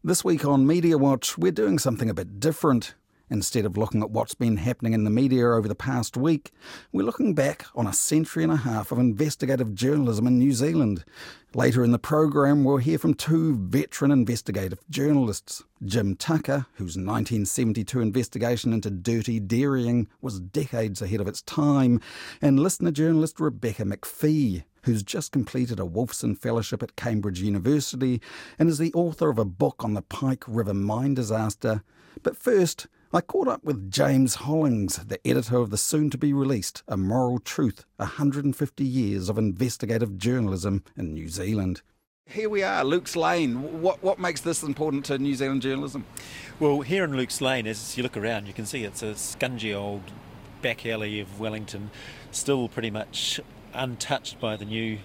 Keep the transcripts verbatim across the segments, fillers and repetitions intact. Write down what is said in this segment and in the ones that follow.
This week on Media Watch, we're doing something a bit different. Instead of looking at what's been happening in the media over the past week, we're looking back on a century and a half of investigative journalism in New Zealand. Later in the program, we'll hear from two veteran investigative journalists. Jim Tucker, whose nineteen seventy-two investigation into dirty dairying was decades ahead of its time, and listener journalist Rebecca McPhee, who's just completed a Wolfson Fellowship at Cambridge University and is the author of a book on the Pike River mine disaster. But first, I caught up with James Hollings, the editor of the soon-to-be-released A Moral Truth, one hundred fifty years of investigative journalism in New Zealand. Here we are, Luke's Lane. What what makes this important to New Zealand journalism? Well, here in Luke's Lane, as you look around, you can see it's a scungy old back alley of Wellington, still pretty much untouched by the new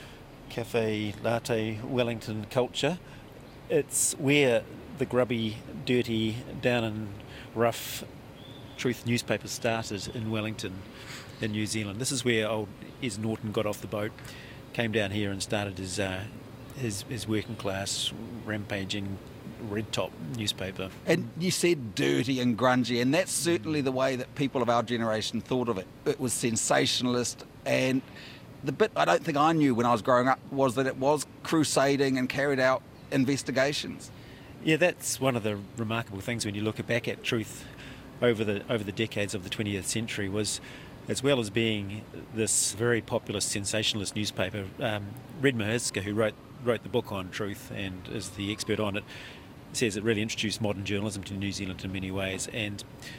cafe latte Wellington culture. It's where the grubby, dirty, down and rough Truth newspaper started in Wellington in New Zealand. This is where old Ez Norton got off the boat, came down here and started his uh, his, his working class rampaging red top newspaper. And you said dirty and grungy, and that's certainly the way that people of our generation thought of it. It was sensationalist, and the bit I don't think I knew when I was growing up was that it was crusading and carried out investigations. Yeah, that's one of the remarkable things when you look back at Truth over the over the decades of the twentieth century, was, as well as being this very populist sensationalist newspaper, um, Red Mahiska, who wrote wrote the book on Truth and is the expert on it, says it really introduced modern journalism to New Zealand in many ways. And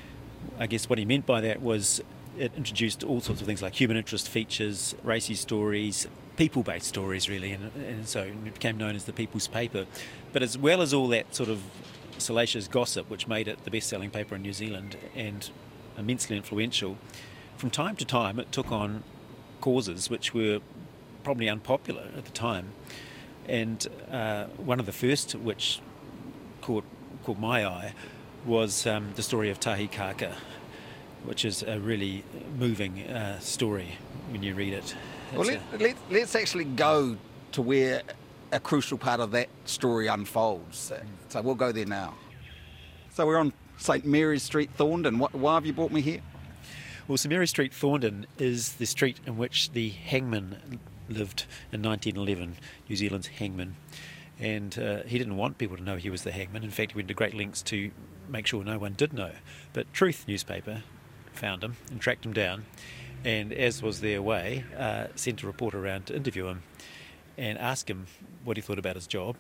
I guess what he meant by that was it introduced all sorts of things like human interest features, racy stories, people-based stories really, and, and so it became known as the People's Paper. But as well as all that sort of salacious gossip, which made it the best-selling paper in New Zealand and immensely influential, from time to time it took on causes which were probably unpopular at the time. And uh, one of the first which caught, caught my eye was um, the story of Tahi Kaka, which is a really moving uh, story when you read it. Well, let, a... let, let's actually go to where a crucial part of that story unfolds. So we'll go there now. So we're on St Mary's Street, Thorndon. What, why have you brought me here? Well, St Mary's Street, Thorndon is the street in which the hangman lived in nineteen eleven, New Zealand's hangman. And uh, he didn't want people to know he was the hangman. In fact, he went to great lengths to make sure no one did know. But Truth newspaper found him and tracked him down, and as was their way, uh, sent a reporter around to interview him and ask him what he thought about his job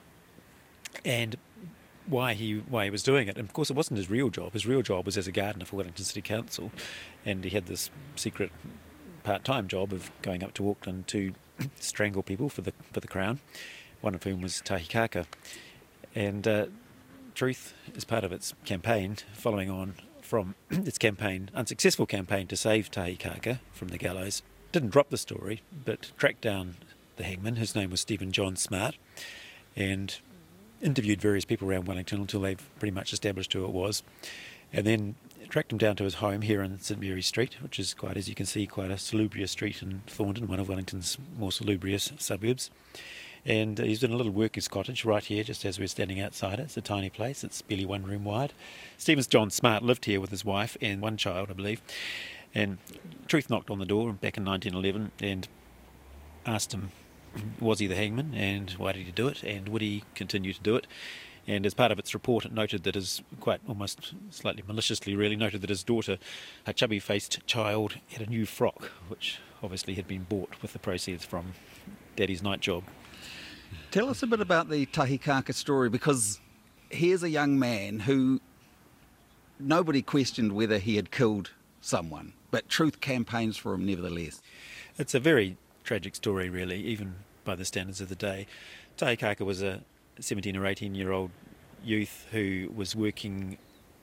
and why he why he was doing it. And of course it wasn't his real job. His real job was as a gardener for Wellington City Council, and he had this secret part-time job of going up to Auckland to strangle people for the for the Crown, one of whom was Tahi Kaka. And uh, Truth, as part of its campaign, following on from its campaign, unsuccessful campaign to save Tahi Kaka from the gallows, didn't drop the story, but tracked down the hangman, whose name was Stephen John Smart, and interviewed various people around Wellington until they've pretty much established who it was, and then tracked him down to his home here in St Mary's Street, which is quite, as you can see, quite a salubrious street in Thorndon, one of Wellington's more salubrious suburbs. And uh, he's in a little worker's cottage right here, just as we're standing outside it. It's a tiny place. It's barely one room wide. Stephen John Smart lived here with his wife and one child, I believe. And Truth knocked on the door back in nineteen eleven and asked him, was he the hangman, and why did he do it, and would he continue to do it? And as part of its report, it noted that his, quite almost slightly maliciously really, noted that his daughter, a chubby-faced child, had a new frock, which obviously had been bought with the proceeds from Daddy's night job. Tell us a bit about the Tahi Kaka story, because here's a young man who nobody questioned whether he had killed someone, but Truth campaigns for him nevertheless. It's a very tragic story, really, even by the standards of the day. Tahi Kaka was a seventeen or eighteen year old youth who was working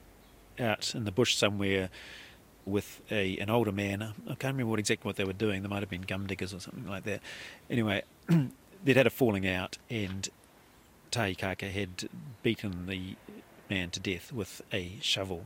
out in the bush somewhere with a an older man. I can't remember what exactly what they were doing. They might have been gum diggers or something like that. Anyway, they'd had a falling out, and Tahi Kaka had beaten the man to death with a shovel.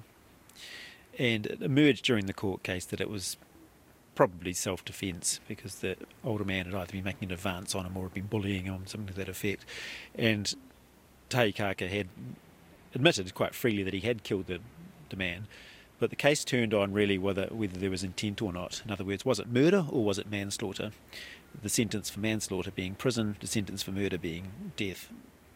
And it emerged during the court case that it was probably self-defence, because the older man had either been making an advance on him or had been bullying him, something to that effect. And Tahi Kaka had admitted quite freely that he had killed the, the man, but the case turned on really whether, whether there was intent or not. In other words, was it murder or was it manslaughter? The sentence for manslaughter being prison, the sentence for murder being death.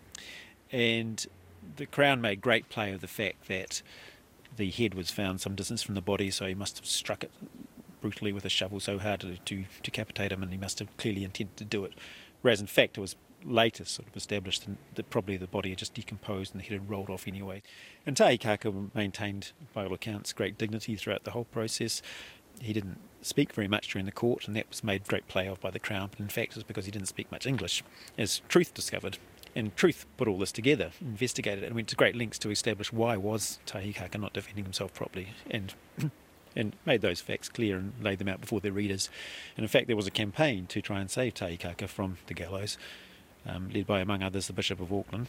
And the Crown made great play of the fact that the head was found some distance from the body, so he must have struck it brutally with a shovel so hard to, to decapitate him, and he must have clearly intended to do it. Whereas in fact it was later sort of established that probably the body had just decomposed and the head had rolled off anyway. And Tahi Kaka maintained, by all accounts, great dignity throughout the whole process. He didn't speak very much during the court, and that was made great play of by the Crown, but in fact it was because he didn't speak much English, as Truth discovered. And Truth put all this together, investigated it, and went to great lengths to establish why was Tahi Kaka not defending himself properly, and and made those facts clear and laid them out before their readers. And in fact there was a campaign to try and save Tahi Kaka from the gallows, um, led by, among others, the Bishop of Auckland.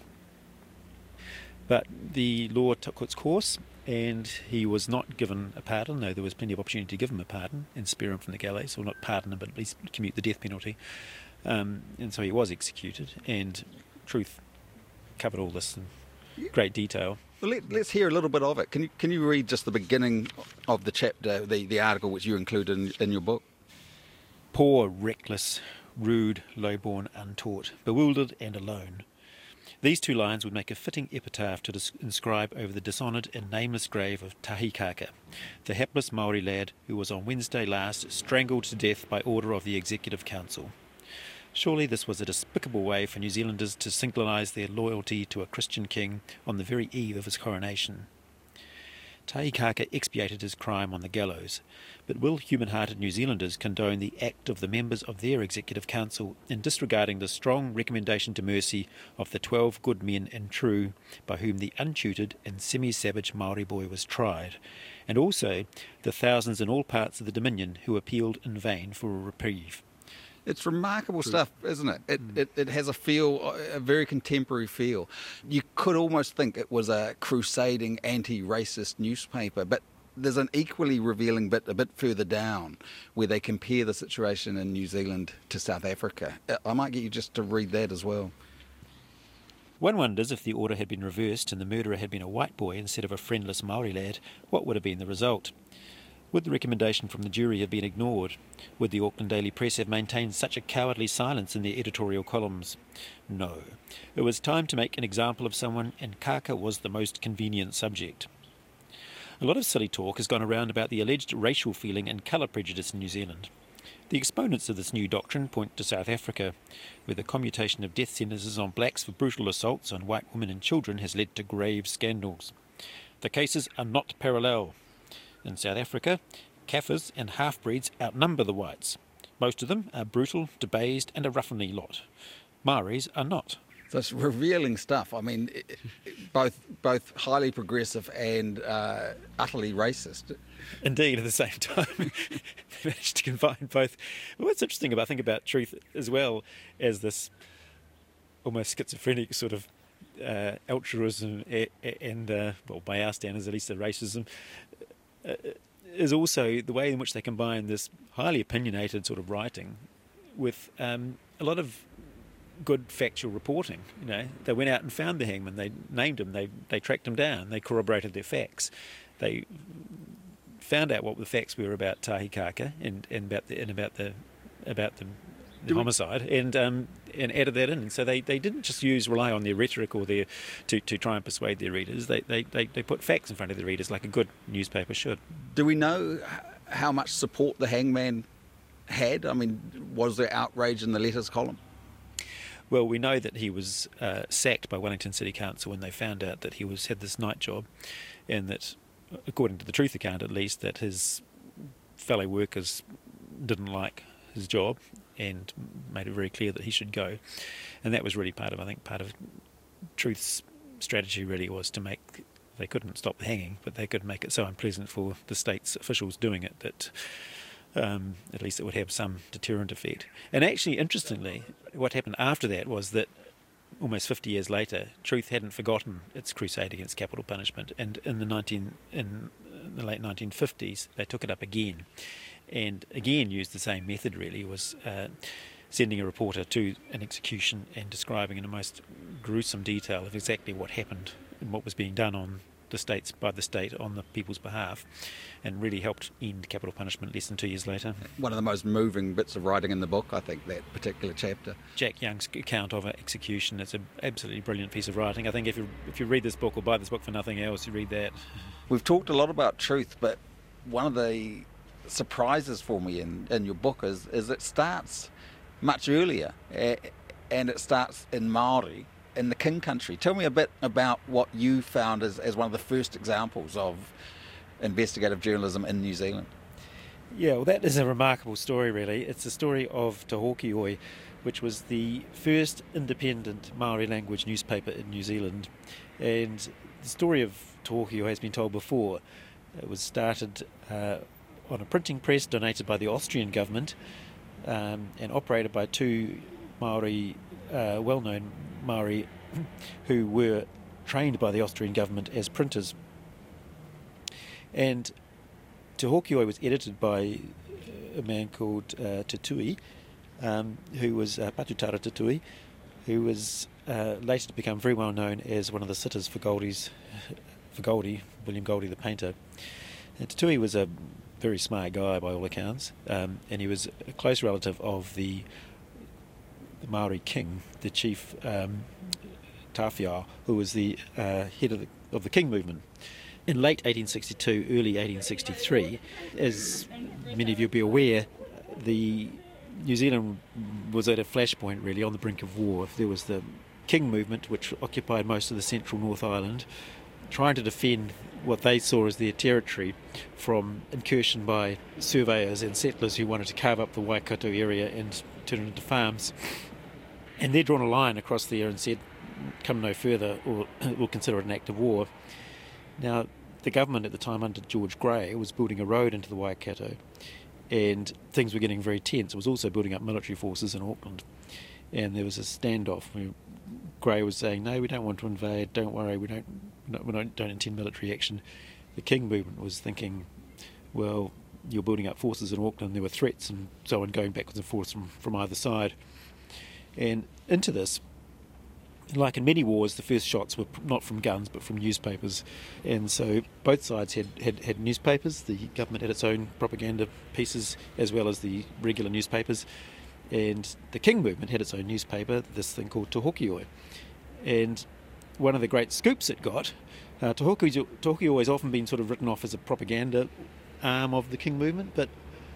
But the law took its course, and he was not given a pardon, though there was plenty of opportunity to give him a pardon and spare him from the gallows, or not pardon him, but at least commute the death penalty. Um, and so he was executed, and Truth covered all this in great detail. Well, let, let's hear a little bit of it. Can you can you read just the beginning of the chapter, the, the article which you included in, in your book? Poor, reckless, rude, lowborn, untaught, bewildered and alone. These two lines would make a fitting epitaph to dis- inscribe over the dishonoured and nameless grave of Tahi Kaka, the hapless Maori lad who was on Wednesday last strangled to death by order of the Executive Council. Surely this was a despicable way for New Zealanders to signalise their loyalty to a Christian king on the very eve of his coronation. Tahi Kaka expiated his crime on the gallows, but will human-hearted New Zealanders condone the act of the members of their Executive Council in disregarding the strong recommendation to mercy of the twelve good men and true by whom the untutored and semi-savage Maori boy was tried, and also the thousands in all parts of the Dominion who appealed in vain for a reprieve? It's remarkable stuff, isn't it? It, it? it has a feel, a very contemporary feel. You could almost think it was a crusading anti-racist newspaper, but there's an equally revealing bit a bit further down where they compare the situation in New Zealand to South Africa. I might get you just to read that as well. One wonders if the order had been reversed and the murderer had been a white boy instead of a friendless Maori lad, what would have been the result? Would the recommendation from the jury have been ignored? Would the Auckland Daily Press have maintained such a cowardly silence in their editorial columns? No. It was time to make an example of someone, and Kaka was the most convenient subject. A lot of silly talk has gone around about the alleged racial feeling and colour prejudice in New Zealand. The exponents of this new doctrine point to South Africa, where the commutation of death sentences on blacks for brutal assaults on white women and children has led to grave scandals. The cases are not parallel. In South Africa, Kafirs and half-breeds outnumber the whites. Most of them are brutal, debased and a ruffianly lot. Maoris are not. So it's revealing stuff. I mean, it, it, both both highly progressive and uh, utterly racist. Indeed, at the same time, they managed to combine both. Well, what's interesting about I think about Truth as well as this almost schizophrenic sort of uh, altruism and, uh, well, by our standards, at least the racism, uh, is also the way in which they combine this highly opinionated sort of writing with um, a lot of good factual reporting. You know, they went out and found the hangman, they named him, they they tracked him down, they corroborated their facts, they found out what the facts were about Tahi Kaka and, and about the and about the about the, the homicide, and um, and added that in. And so they, they didn't just use rely on their rhetoric or their to, to try and persuade their readers. They, they they they put facts in front of their readers like a good newspaper should. Do we know how much support the hangman had? I mean, was there outrage in the letters column? Well, we know that he was uh, sacked by Wellington City Council when they found out that he was had this night job, and that, according to the Truth account at least, that his fellow workers didn't like his job and made it very clear that he should go. And that was really part of, I think, part of Truth's strategy really was to make, they couldn't stop the hanging, but they could make it so unpleasant for the state's officials doing it that um, at least it would have some deterrent effect. And actually, interestingly, what happened after that was that almost fifty years later, Truth hadn't forgotten its crusade against capital punishment, and in the nineteen in the late nineteen fifties, they took it up again, and again used the same method. Really, was uh, sending a reporter to an execution and describing in the most gruesome detail of exactly what happened and what was being done on the states by the state on the people's behalf, and really helped end capital punishment less than two years later. One of the most moving bits of writing in the book, I think, that particular chapter. Jack Young's account of an execution is an absolutely brilliant piece of writing. I think if you if you read this book or buy this book for nothing else, you read that. We've talked a lot about truth, but one of the surprises for me in, in your book is, is it starts much earlier, and it starts in Māori, in the King Country. Tell me a bit about what you found as, as one of the first examples of investigative journalism in New Zealand. Yeah, well, that is a remarkable story, really. It's the story of Te Hokioi, which was the first independent Māori language newspaper in New Zealand. And the story of Te Hokioi has been told before. It was started uh, on a printing press donated by the Austrian government um, and operated by two Māori, uh, well-known Māori who were trained by the Austrian government as printers. And Te Hokioi was edited by a man called uh, Te Tui, um, who was uh, Patutara Te Tui, who was uh, later to become very well known as one of the sitters for Goldie's, for Goldie, William Goldie the painter. And Te Tui was a very smart guy by all accounts, um, and he was a close relative of the the Māori king, the chief um, Tawhia, who was the uh, head of the, of the King movement. In late eighteen sixty-two, early eighteen sixty-three, as many of you will be aware, the New Zealand was at a flashpoint, really, on the brink of war. There was the King movement, which occupied most of the central North Island, trying to defend what they saw as their territory from incursion by surveyors and settlers who wanted to carve up the Waikato area and turn it into farms. And they'd drawn a line across there and said, come no further or we'll consider it an act of war. Now, the government at the time under George Grey was building a road into the Waikato, and things were getting very tense. It was also building up military forces in Auckland, and there was a standoff where Grey was saying, no, we don't want to invade, don't worry, we don't, we don't, don't intend military action. The King movement was thinking, well, you're building up forces in Auckland, there were threats and so on going backwards and forwards from, from either side. And into this, like in many wars, the first shots were not from guns but from newspapers, and so both sides had, had, had newspapers. The government had its own propaganda pieces as well as the regular newspapers, and the King movement had its own newspaper, this thing called Te Hokioi. And one of the great scoops it got, uh, Te Hokioi, Te Hokioi has often been sort of written off as a propaganda arm of the King movement, but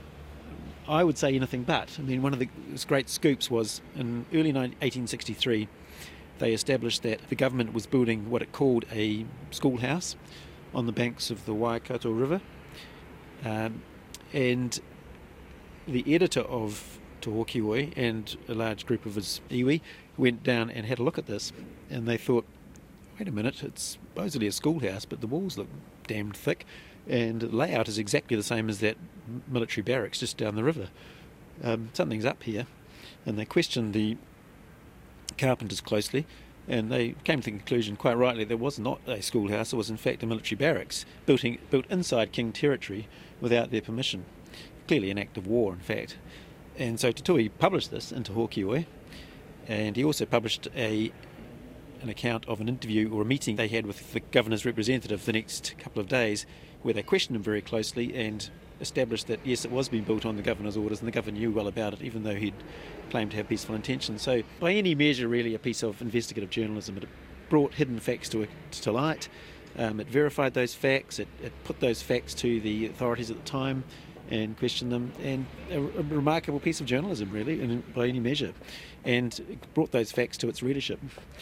I would say anything but. I mean, one of the great scoops was in early eighteen sixty-three, they established that the government was building what it called a schoolhouse on the banks of the Waikato River. Um, and the editor of Te Hokioi and a large group of his iwi went down and had a look at this, and they thought, wait a minute, it's supposedly a schoolhouse, but the walls look damned thick, and the layout is exactly the same as that military barracks just down the river. Um, something's up here. And they questioned the carpenters closely, and they came to the conclusion, quite rightly, there was not a schoolhouse, it was in fact a military barracks built, in, built inside King territory without their permission. Clearly an act of war, in fact. And so Te Tui published this in Te Hokioi, and he also published a an account of an interview or a meeting they had with the governor's representative the next couple of days, where they questioned him very closely and established that yes, it was being built on the governor's orders, and the governor knew well about it, even though he'd claimed to have peaceful intentions. So by any measure, really a piece of investigative journalism. It brought hidden facts to, to light, um, it verified those facts, it, it put those facts to the authorities at the time and questioned them, and a, a remarkable piece of journalism, really, in, by any measure, and it brought those facts to its readership.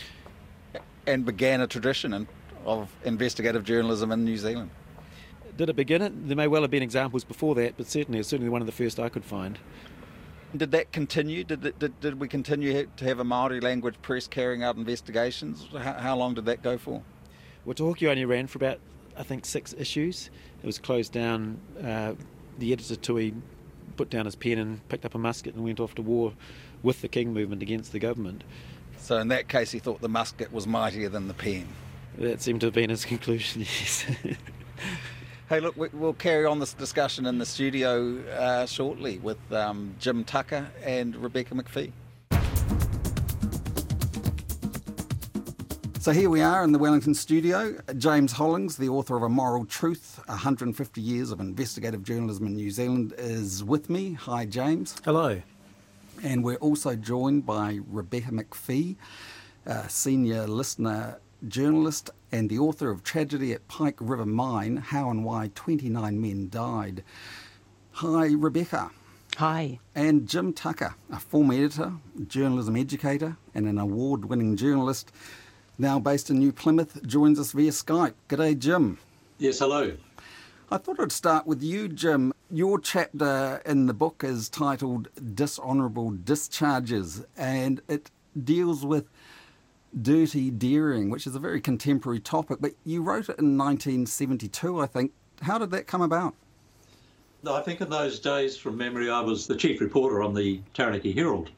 And began a tradition of investigative journalism in New Zealand. Did it begin it? There may well have been examples before that, but certainly it's certainly one of the first I could find. Did that continue? Did it, did, did we continue to have a Māori language press carrying out investigations? How, how long did that go for? Well, Te Hokioi only ran for about, I think, six issues. It was closed down. Uh, the editor Tui put down his pen and picked up a musket and went off to war with the King movement against the government. So in that case he thought the musket was mightier than the pen. That seemed to have been his conclusion, yes. Hey, look, we- we'll carry on this discussion in the studio uh, shortly with um, Jim Tucker and Rebecca McPhee. So here we are in the Wellington studio. James Hollings, the author of A Moral Truth, one hundred fifty years of investigative journalism in New Zealand, is with me. Hi, James. Hello. And we're also joined by Rebecca McPhee, a senior listener journalist and the author of Tragedy at Pike River Mine, How and Why twenty-nine Men Died. Hi, Rebecca. Hi. And Jim Tucker, a former editor, journalism educator and an award-winning journalist, now based in New Plymouth, joins us via Skype. G'day, Jim. Yes, hello. I thought I'd start with you, Jim. Your chapter in the book is titled Dishonourable Discharges, and it deals with dirty dairying, which is a very contemporary topic, but you wrote it in nineteen seventy-two, I think. How did that come about? No, I think in those days, from memory, I was the chief reporter on the Taranaki Herald,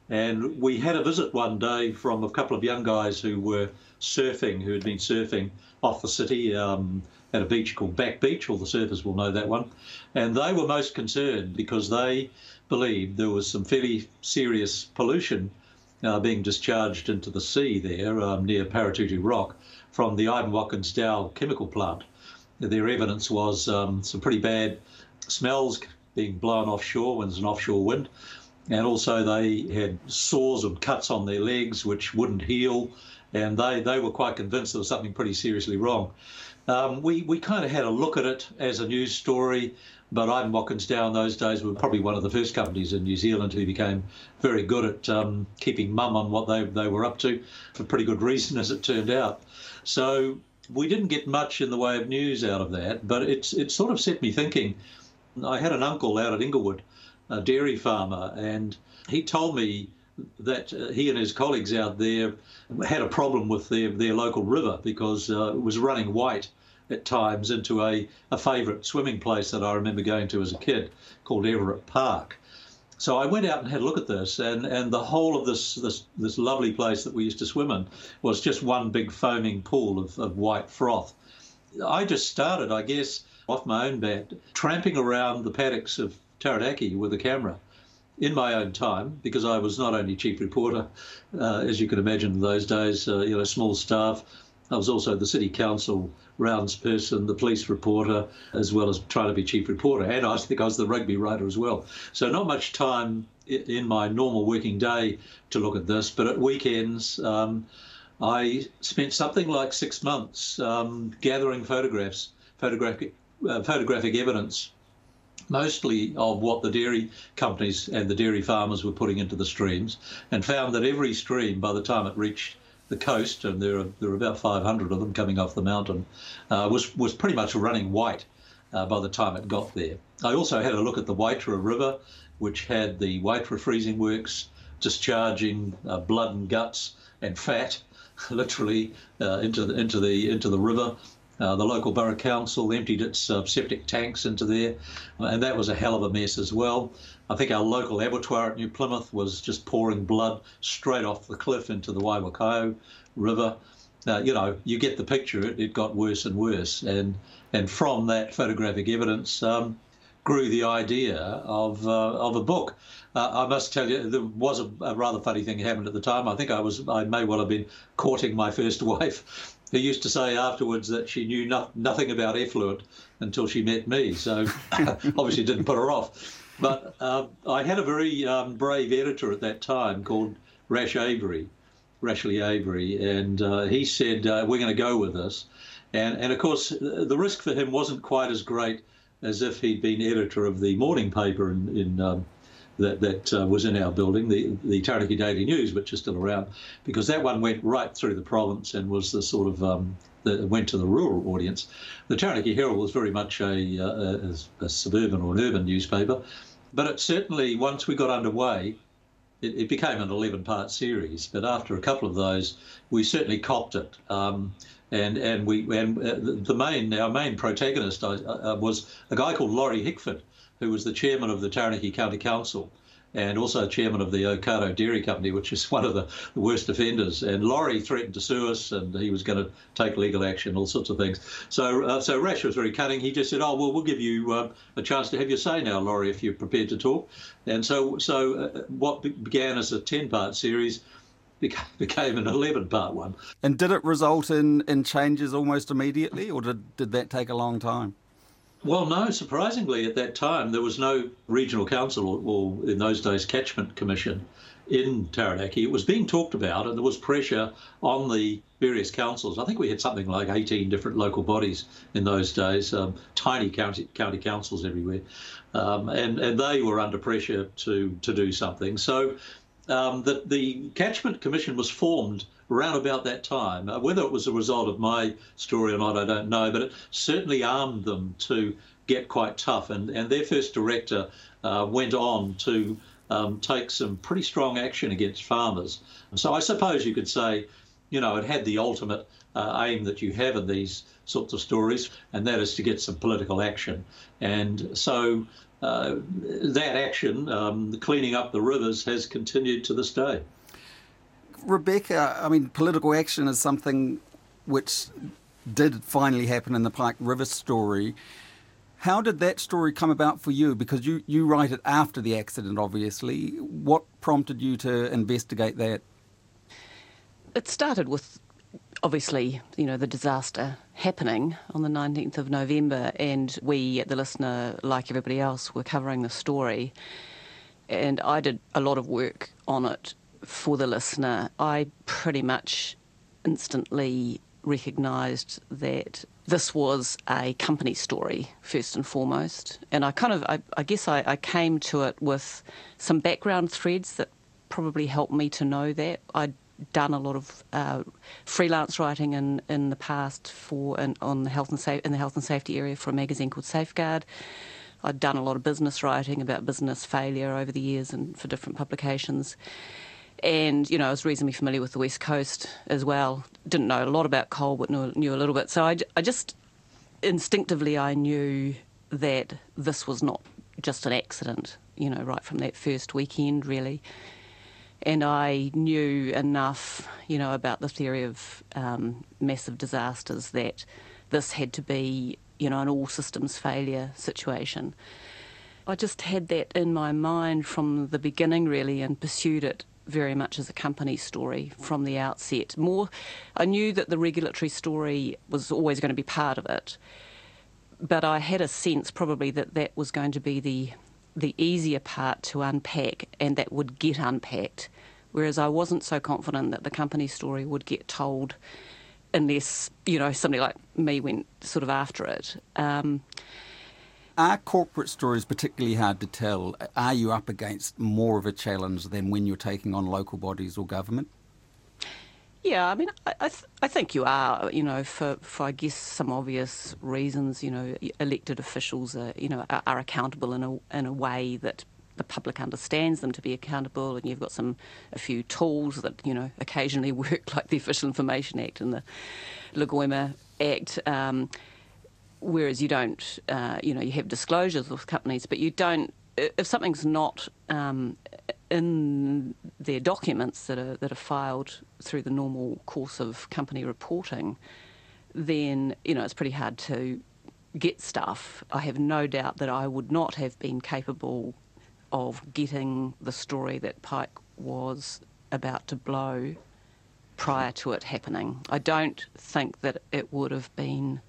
and we had a visit one day from a couple of young guys who were surfing, who had been surfing off the city um, at a beach called Back Beach. All the surfers will know that one. And they were most concerned because they believed there was some fairly serious pollution uh, being discharged into the sea there um, near Paratutu Rock from the Ivan Watkins Dow chemical plant. Their evidence was um, some pretty bad smells being blown offshore when there's an offshore wind. And also they had sores and cuts on their legs which wouldn't heal, and they, they were quite convinced there was something pretty seriously wrong. Um, we we kind of had a look at it as a news story, but Ivan Watkins Dow in those days were probably one of the first companies in New Zealand who became very good at um, keeping mum on what they, they were up to, for pretty good reason as it turned out. So we didn't get much in the way of news out of that, but it's it sort of set me thinking. I had an uncle out at Inglewood, a dairy farmer, and he told me that uh, he and his colleagues out there had a problem with their, their local river because uh, it was running white at times into a, a favourite swimming place that I remember going to as a kid called Everett Park. So I went out and had a look at this, and, and the whole of this, this this lovely place that we used to swim in was just one big foaming pool of, of white froth. I just started, I guess, off my own bat, tramping around the paddocks of Taranaki with a camera in my own time, because I was not only chief reporter, uh, as you can imagine in those days, uh, you know, small staff. I was also the city council rounds person, the police reporter, as well as trying to be chief reporter. And I think I was the rugby writer as well. So not much time in my normal working day to look at this, but at weekends, um, I spent something like six months um, gathering photographs, photographic, uh, photographic evidence, mostly of what the dairy companies and the dairy farmers were putting into the streams, and found that every stream, by the time it reached the coast, and there are, there are about five hundred of them coming off the mountain, uh, was, was pretty much running white uh, by the time it got there. I also had a look at the Waitara River, which had the Waitara freezing works discharging uh, blood and guts and fat literally uh, into the into the into the river. Uh, the local borough council emptied its uh, septic tanks into there, and that was a hell of a mess as well. I think our local abattoir at New Plymouth was just pouring blood straight off the cliff into the Waiwakaio River. Uh, you know, you get the picture. It, it got worse and worse, and and from that photographic evidence um, grew the idea of uh, of a book. Uh, I must tell you, there was a, a rather funny thing happened at the time. I think I was, I may well have been courting my first wife, who used to say afterwards that she knew no, nothing about effluent until she met me. So obviously didn't put her off. But uh, I had a very um, brave editor at that time called Rash Avery, Rashley Avery, and uh, he said, uh, we're going to go with this. And, and of course, the risk for him wasn't quite as great as if he'd been editor of the morning paper in, in um, that, that uh, was in our building, the, the Taranaki Daily News, which is still around, because that one went right through the province and was the sort of, um, the, went to the rural audience. The Taranaki Herald was very much a, a, a suburban or an urban newspaper, but it certainly, once we got underway, it, it became an eleven-part series, but after a couple of those, we certainly copped it. Um, and and we and uh, the main our main protagonist uh, uh, was a guy called Laurie Hickford, who was the chairman of the Taranaki County Council, and also chairman of the Ocado Dairy Company, which is one of the, the worst offenders. And Laurie threatened to sue us, and he was going to take legal action, all sorts of things. So uh, so Rash was very cunning. He just said, oh, well, we'll give you uh, a chance to have your say now, Laurie, if you're prepared to talk. And so, so uh, what began as a ten-part series became an eleven-part one. And did it result in, in changes almost immediately, or did, did that take a long time? Well, no, surprisingly, at that time, there was no regional council, or, or in those days, catchment commission in Taranaki. It was being talked about, and there was pressure on the various councils. I think we had something like eighteen different local bodies in those days, um, tiny county county councils everywhere, um, and, and they were under pressure to, to do something. So um, the, the Catchment Commission was formed around about that time. Uh, whether it was a result of my story or not, I don't know, but it certainly armed them to get quite tough. And, and their first director uh, went on to um, take some pretty strong action against farmers. So I suppose you could say, you know, it had the ultimate uh, aim that you have in these sorts of stories, and that is to get some political action. And so uh, that action, um, the cleaning up the rivers, has continued to this day. Rebecca, I mean, political action is something which did finally happen in the Pike River story. How did that story come about for you? Because you, you write it after the accident, obviously. What prompted you to investigate that? It started with, obviously, you know, the disaster happening on the nineteenth of November, and we at The Listener, like everybody else, were covering the story. And I did a lot of work on it for The Listener. I pretty much instantly recognised that this was a company story, first and foremost. And I kind of, I, I guess I, I came to it with some background threads that probably helped me to know that. I'd done a lot of uh, freelance writing in, in the past for in, on the health and sa- in the health and safety area for a magazine called Safeguard. I'd done a lot of business writing about business failure over the years and for different publications. And, you know, I was reasonably familiar with the West Coast as well. Didn't know a lot about coal, but knew, knew a little bit. So I, I just, instinctively, I knew that this was not just an accident, you know, right from that first weekend, really. And I knew enough, you know, about the theory of um, massive disasters that this had to be, you know, an all-systems failure situation. I just had that in my mind from the beginning, really, and pursued it very much as a company story from the outset. More, I knew that the regulatory story was always going to be part of it, but I had a sense probably that that was going to be the the easier part to unpack, and that would get unpacked, whereas I wasn't so confident that the company story would get told unless, you know, somebody like me went sort of after it. Um, Are corporate stories particularly hard to tell? Are you up against more of a challenge than when you're taking on local bodies or government? Yeah, I mean, I, I, th- I think you are, you know, for, for, I guess, some obvious reasons. You know, elected officials are, you know, are, are accountable in a, in a way that the public understands them to be accountable, and you've got some, a few tools that, you know, occasionally work, like the Official Information Act and the Lagoima Act, um, whereas you don't, uh, you know, you have disclosures with companies, but you don't, if something's not um, in their documents that are that are filed through the normal course of company reporting, then, you know, it's pretty hard to get stuff. I have no doubt that I would not have been capable of getting the story that Pike was about to blow prior to it happening. I don't think that it would have been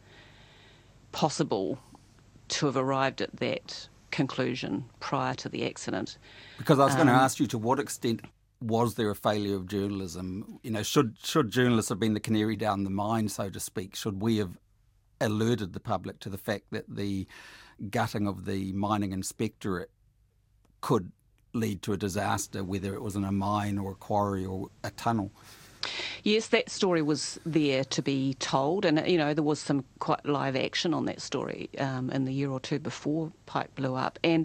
possible to have arrived at that conclusion prior to the accident. Because I was um, going to ask you, to what extent was there a failure of journalism? You know, should should journalists have been the canary down the mine, so to speak? Should we have alerted the public to the fact that the gutting of the mining inspectorate could lead to a disaster, whether it was in a mine or a quarry or a tunnel? Yes, that story was there to be told, and, you know, there was some quite live action on that story um, in the year or two before Pike blew up. And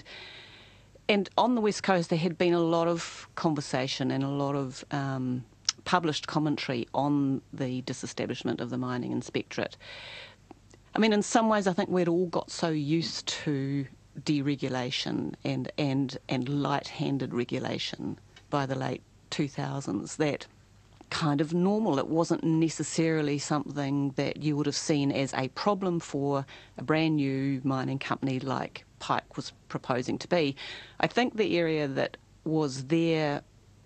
and on the West Coast there had been a lot of conversation and a lot of um, published commentary on the disestablishment of the mining inspectorate. I mean, in some ways I think we'd all got so used to deregulation and, and, and light-handed regulation by the late two thousands that kind of normal. It wasn't necessarily something that you would have seen as a problem for a brand new mining company like Pike was proposing to be. I think the area that was there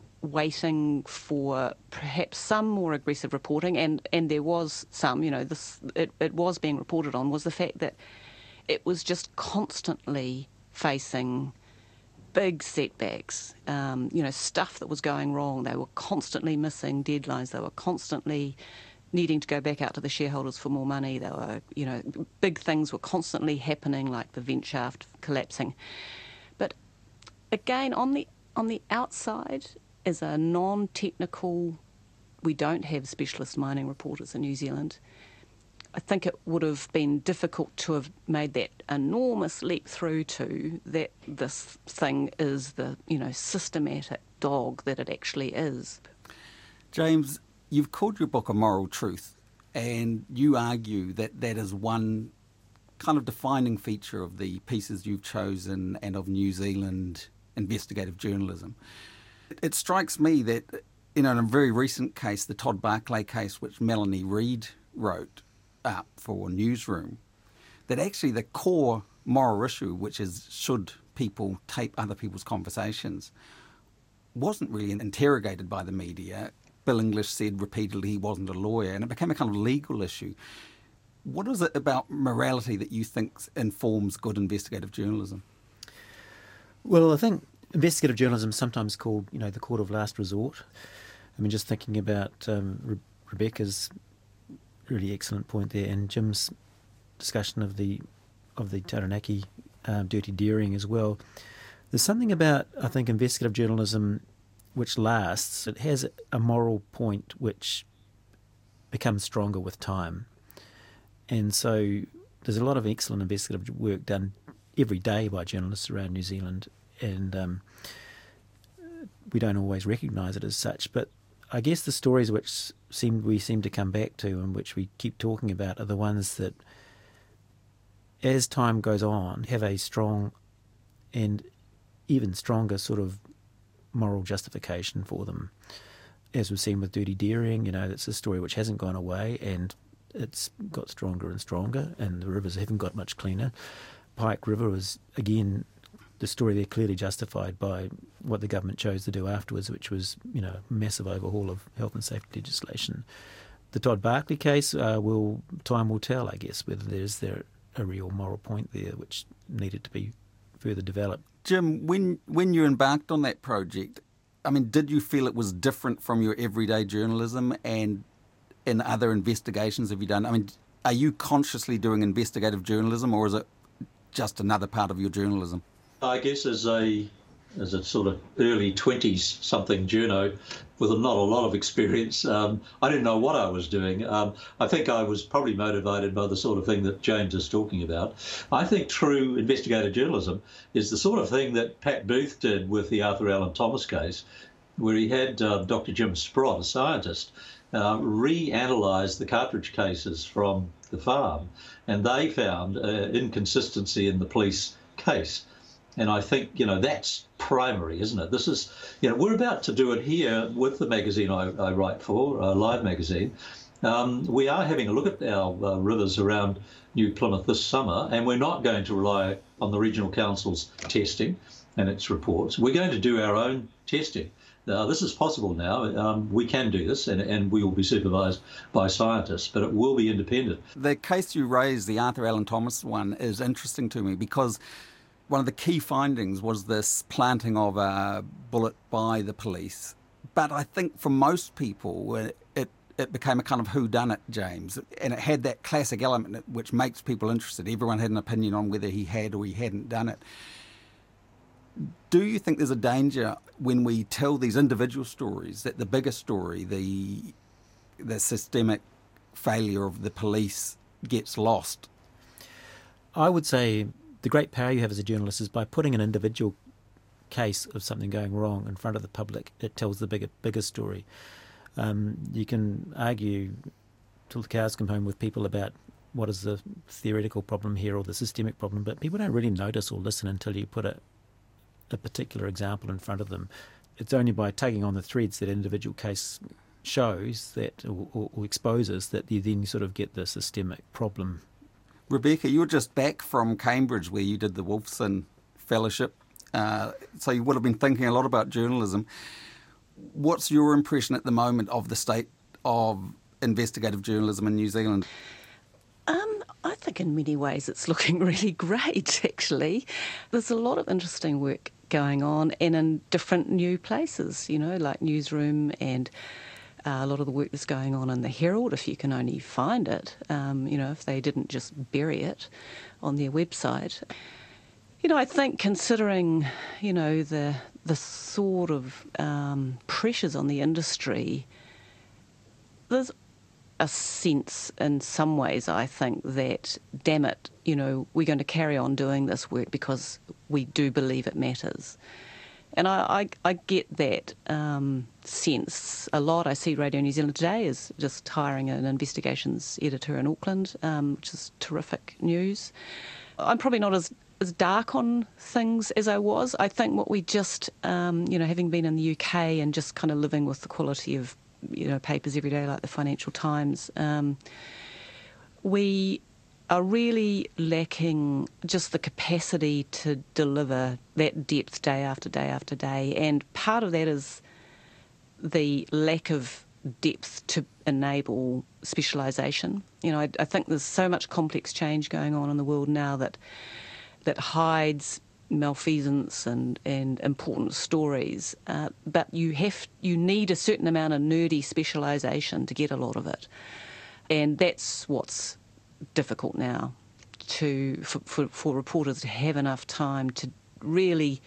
waiting for perhaps some more aggressive reporting, and, and there was some, you know, this it, it was being reported on, was the fact that it was just constantly facing big setbacks, um, you know, stuff that was going wrong. They were constantly missing deadlines. They were constantly needing to go back out to the shareholders for more money. They were, you know, big things were constantly happening, like the vent shaft collapsing. But again, on the on the outside, as a non-technical, we don't have specialist mining reporters in New Zealand. I think it would have been difficult to have made that enormous leap through to that this thing is the, you know, systematic dog that it actually is. James, you've called your book A Moral Truth, and you argue that that is one kind of defining feature of the pieces you've chosen and of New Zealand investigative journalism. It strikes me that, you know, in a very recent case, the Todd Barclay case, which Melanie Reid wrote up for Newsroom, that actually the core moral issue, which is should people tape other people's conversations, wasn't really interrogated by the media. Bill English said repeatedly he wasn't a lawyer, and it became a kind of legal issue. What is it about morality that you think informs good investigative journalism? Well, I think investigative journalism is sometimes called, you know, the court of last resort. I mean, just thinking about um, Re- Rebecca's really excellent point there, and Jim's discussion of the of the Taranaki um, dirty deering as well. There's something about, I think, investigative journalism which lasts. It has a moral point which becomes stronger with time. And so there's a lot of excellent investigative work done every day by journalists around New Zealand, and um, we don't always recognise it as such. But I guess the stories which seem we seem to come back to and which we keep talking about are the ones that, as time goes on, have a strong and even stronger sort of moral justification for them. As we've seen with Dirty Deering, you know, it's a story which hasn't gone away and it's got stronger and stronger, and the rivers haven't got much cleaner. Pike River was, again, the story there clearly justified by what the government chose to do afterwards, which was, you know, a massive overhaul of health and safety legislation. The Todd Barclay case, uh, will time will tell, I guess, whether there's there a real moral point there which needed to be further developed. Jim, when when you embarked on that project, I mean, did you feel it was different from your everyday journalism, and in other investigations have you done? I mean, are you consciously doing investigative journalism, or is it just another part of your journalism? I guess as a as a sort of early twenties something journo with not a lot of experience, um, I didn't know what I was doing. Um, I think I was probably motivated by the sort of thing that James is talking about. I think true investigative journalism is the sort of thing that Pat Booth did with the Arthur Allen Thomas case, where he had uh, Doctor Jim Sprott, a scientist, uh, reanalyse the cartridge cases from the farm, and they found uh, inconsistency in the police case. And I think, you know, that's primary, isn't it? This is, you know, we're about to do it here with the magazine I, I write for, uh, Live Magazine. Um, we are having a look at our uh, rivers around New Plymouth this summer, and we're not going to rely on the Regional Council's testing and its reports. We're going to do our own testing. Uh, this is possible now. Um, we can do this, and, and we will be supervised by scientists, but it will be independent. The case you raised, the Arthur Allen Thomas one, is interesting to me because one of the key findings was this planting of a bullet by the police. But I think for most people, it, it, it became a kind of whodunit, James, and it had that classic element which makes people interested. Everyone had an opinion on whether he had or he hadn't done it. Do you think there's a danger when we tell these individual stories that the bigger story, the the systemic failure of the police, gets lost? I would say the great power you have as a journalist is by putting an individual case of something going wrong in front of the public. It tells the bigger bigger story. Um, you can argue till the cows come home with people about what is the theoretical problem here or the systemic problem, but people don't really notice or listen until you put a, a particular example in front of them. It's only by taking on the threads that individual case shows that or, or, or exposes that you then sort of get the systemic problem. Rebecca, you're just back from Cambridge where you did the Wolfson Fellowship, uh, so you would have been thinking a lot about journalism. What's your impression at the moment of the state of investigative journalism in New Zealand? Um, I think in many ways it's looking really great, actually. There's a lot of interesting work going on and in different new places, you know, like Newsroom and uh, a lot of the work that's going on in the Herald, if you can only find it, um, you know, if they didn't just bury it on their website. You know, I think considering, you know, the the sort of um, pressures on the industry, there's a sense in some ways, I think, that, damn it, you know, we're going to carry on doing this work because we do believe it matters. And I, I, I get that um, sense a lot. I see Radio New Zealand Today is just hiring an investigations editor in Auckland, um, which is terrific news. I'm probably not as as dark on things as I was. I think what we just, um, you know, having been in the U K and just kind of living with the quality of, you know, papers every day like the Financial Times, um, we are really lacking just the capacity to deliver that depth day after day after day. And part of that is the lack of depth to enable specialisation. You know, I, I think there's so much complex change going on in the world now that that hides malfeasance and, and important stories, uh, but you have you need a certain amount of nerdy specialisation to get a lot of it, and that's what's difficult now to for, for, for reporters to have enough time to really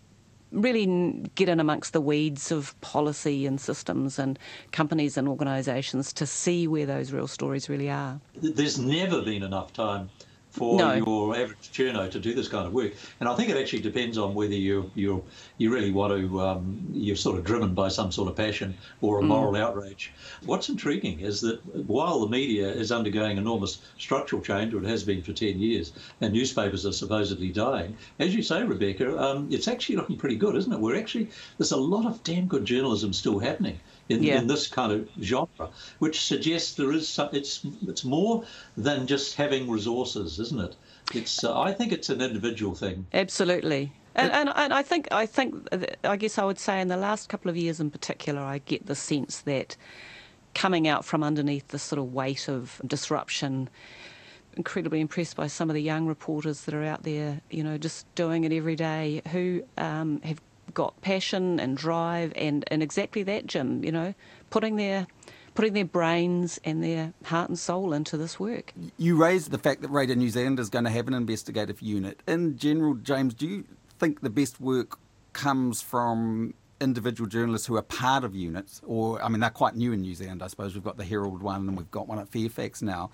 really get in amongst the weeds of policy and systems and companies and organisations to see where those real stories really are. There's never been enough time for no. your average journo to do this kind of work, and I think it actually depends on whether you you you really want to um, you're sort of driven by some sort of passion or a moral mm. outrage. What's intriguing is that while the media is undergoing enormous structural change, or it has been for ten years, and newspapers are supposedly dying, as you say, Rebecca, um, it's actually looking pretty good, isn't it? We're actually there's a lot of damn good journalism still happening in, yeah. in this kind of genre, which suggests there is some, it's it's more than just having resources, isn't it? It's uh, I think it's an individual thing. Absolutely. And, and and I think I think I guess I would say in the last couple of years in particular, I get the sense that coming out from underneath the sort of weight of disruption, incredibly impressed by some of the young reporters that are out there, you know, just doing it every day, who um, have got passion and drive and, and exactly that, Jim, you know, putting their putting their brains and their heart and soul into this work. You raised the fact that Radio New Zealand is going to have an investigative unit. In general, James, do you think the best work comes from individual journalists who are part of units? Or, I mean, they're quite new in New Zealand, I suppose. We've got the Herald one and we've got one at Fairfax now.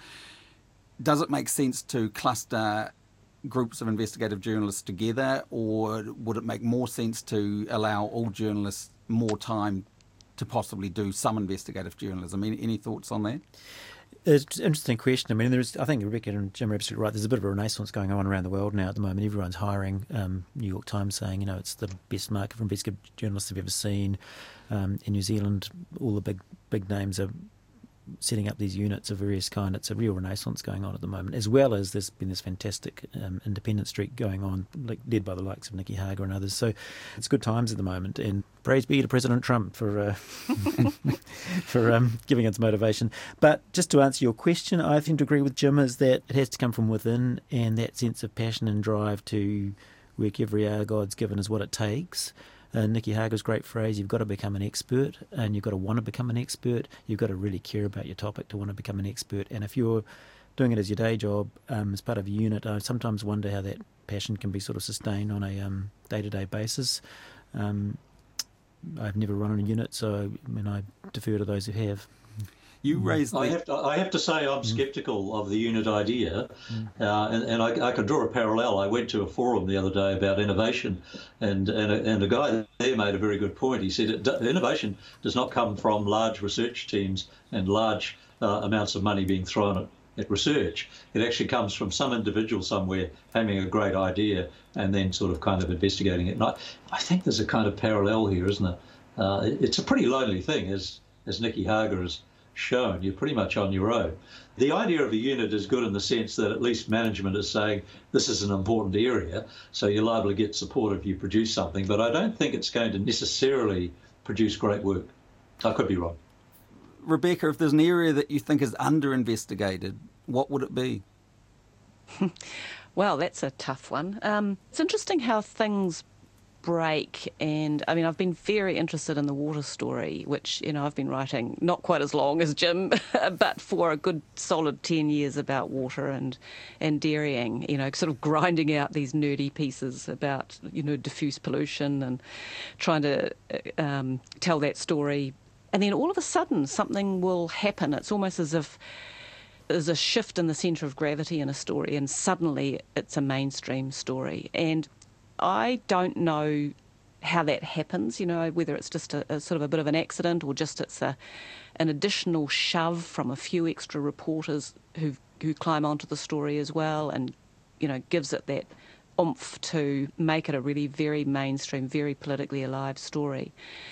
Does it make sense to cluster groups of investigative journalists together, or would it make more sense to allow all journalists more time to possibly do some investigative journalism? Any, any thoughts on that? It's an interesting question. I mean, there's, I think Rebecca and Jim are absolutely right. There's a bit of a renaissance going on around the world now at the moment. Everyone's hiring. Um, New York Times saying, you know, it's the best market for investigative journalists they've ever seen. Um, in New Zealand, all the big big names are setting up these units of various kind. It's a real renaissance going on at the moment, as well as there's been this fantastic um, independent streak going on, like, led by the likes of Nikki Hager and others. So it's good times at the moment, and praise be to President Trump for uh, for um, giving us motivation. But just to answer your question, I tend to agree with Jim, is that it has to come from within, and that sense of passion and drive to work every hour God's given is what it takes. Uh, Nikki Hager's great phrase, you've got to become an expert, and you've got to want to become an expert. You've got to really care about your topic to want to become an expert. And if you're doing it as your day job, um, as part of a unit, I sometimes wonder how that passion can be sort of sustained on a um, day-to-day basis. Um, I've never run on a unit, so I mean, I defer to those who have. You raised. I have to. I have to say, I'm mm. sceptical of the unit idea, mm. uh, and, and I, I could draw a parallel. I went to a forum the other day about innovation, and and a, and a guy there made a very good point. He said innovation does not come from large research teams and large uh, amounts of money being thrown at at research. It actually comes from some individual somewhere having a great idea and then sort of kind of investigating it. And I, I think there's a kind of parallel here, isn't it? Uh, it's a pretty lonely thing, as, as Nicky Hager has shown. You're pretty much on your own. The idea of a unit is good in the sense that at least management is saying this is an important area, so you're liable to get support if you produce something, but I don't think it's going to necessarily produce great work. I could be wrong. Rebecca, if there's an area that you think is under-investigated, what would it be? Well, that's a tough one. Um, it's interesting how things break, and I mean I've been very interested in the water story, which, you know, I've been writing not quite as long as Jim but for a good solid ten years about water and and dairying, you know, sort of grinding out these nerdy pieces about, you know, diffuse pollution and trying to um, tell that story. And then all of a sudden something will happen. It's almost as if there's a shift in the centre of gravity in a story and suddenly it's a mainstream story. And I don't know how that happens, you know, whether it's just a, a sort of a bit of an accident or just it's a an additional shove from a few extra reporters who who climb onto the story as well and, you know, gives it that oomph to make it a really very mainstream, very politically alive story.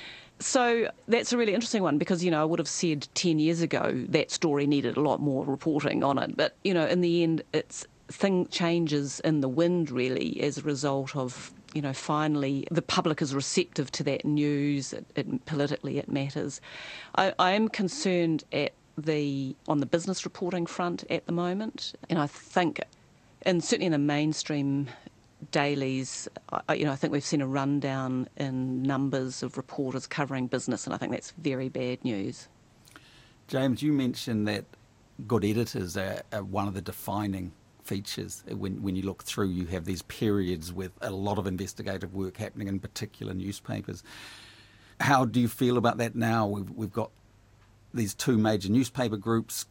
So that's a really interesting one because, you know, I would have said ten years ago that story needed a lot more reporting on it. But, you know, in the end, it's thing changes in the wind, really, as a result of, you know, finally the public is receptive to that news. It, it, politically, it matters. I, I am concerned at the on the business reporting front at the moment, and I think, and certainly in the mainstream dailies, I, you know, I think we've seen a rundown in numbers of reporters covering business, and I think that's very bad news. James, you mentioned that good editors are, are one of the defining features. When when you look through, you have these periods with a lot of investigative work happening in particular newspapers. How do you feel about that now? We've, we've got these two major newspaper groups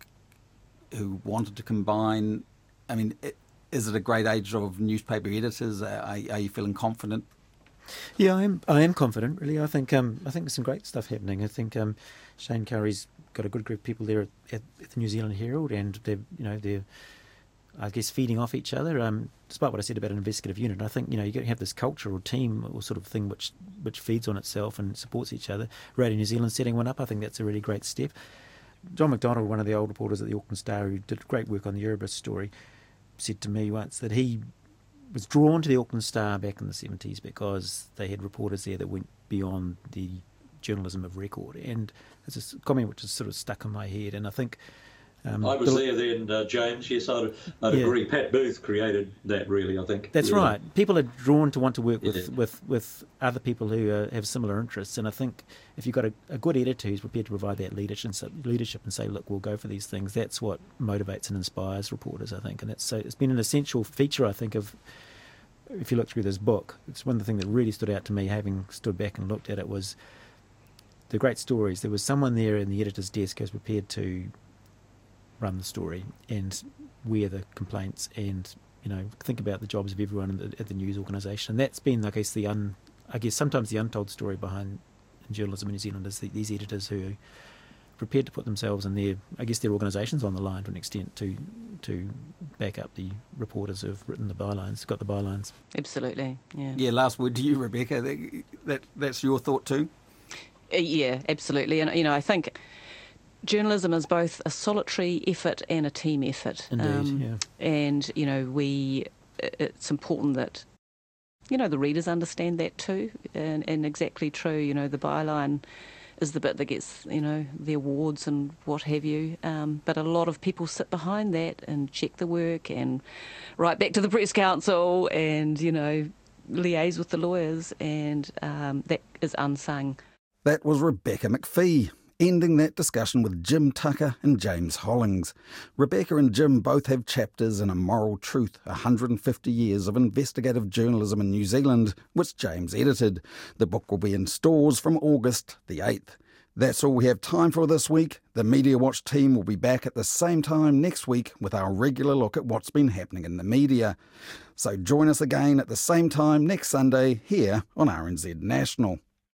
who wanted to combine. I mean, it, is it a great age of newspaper editors? Are, are you feeling confident? Yeah, I am. I am confident. Really, I think. Um, I think there's some great stuff happening. I think um, Shane Curry's got a good group of people there at, at, at the New Zealand Herald, and they're, you know, they're, I guess, feeding off each other. Um, despite what I said about an investigative unit, I think, you know, you got to have this culture or team or sort of thing which which feeds on itself and supports each other. Radio New Zealand setting one up. I think that's a really great step. John McDonald, one of the old reporters at the Auckland Star, who did great work on the Erebus story, said to me once that he was drawn to the Auckland Star back in the seventies because they had reporters there that went beyond the journalism of record. And it's a comment which is sort of stuck in my head. And I think... Um, I was the, there then, uh, James. Yes, I'd, I'd yeah. agree. Pat Booth created that, really, I think. That's yeah. right. People are drawn to want to work with, yeah. with, with other people who uh, have similar interests. And I think if you've got a, a good editor who's prepared to provide that leadership, leadership and say, look, we'll go for these things, that's what motivates and inspires reporters, I think. And it's, so it's been an essential feature, I think, of... If you look through this book, it's one of the things that really stood out to me, having stood back and looked at it, was the great stories. There was someone there in the editor's desk who was prepared to run the story and wear the complaints and, you know, think about the jobs of everyone in the, at the news organisation. And that's been, I guess, the un, I guess sometimes the untold story behind journalism in New Zealand is the, these editors who are prepared to put themselves and their, I guess, their organisations on the line to an extent to to back up the reporters who've written the bylines, got the bylines. Absolutely, yeah. Yeah, last word to you, Rebecca. That, that That's your thought too? Uh, yeah, absolutely. And, you know, I think journalism is both a solitary effort and a team effort. Indeed, um, yeah. And, you know, we it's important that, you know, the readers understand that too. And, and exactly true, you know, the byline is the bit that gets, you know, the awards and what have you. Um, but a lot of people sit behind that and check the work and write back to the Press Council and, you know, liaise with the lawyers, and um, that is unsung. That was Rebecca McPhee, ending that discussion with Jim Tucker and James Hollings. Rebecca and Jim both have chapters in A Moral Truth, one hundred fifty years of investigative journalism in New Zealand, which James edited. The book will be in stores from August the eighth. That's all we have time for this week. The Media Watch team will be back at the same time next week with our regular look at what's been happening in the media. So join us again at the same time next Sunday here on R N Z National.